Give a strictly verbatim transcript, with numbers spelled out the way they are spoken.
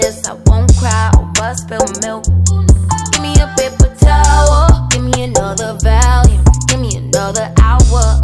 this, I won't cry over spilled milk. Give me a paper towel, give me another Valium, give me another hour.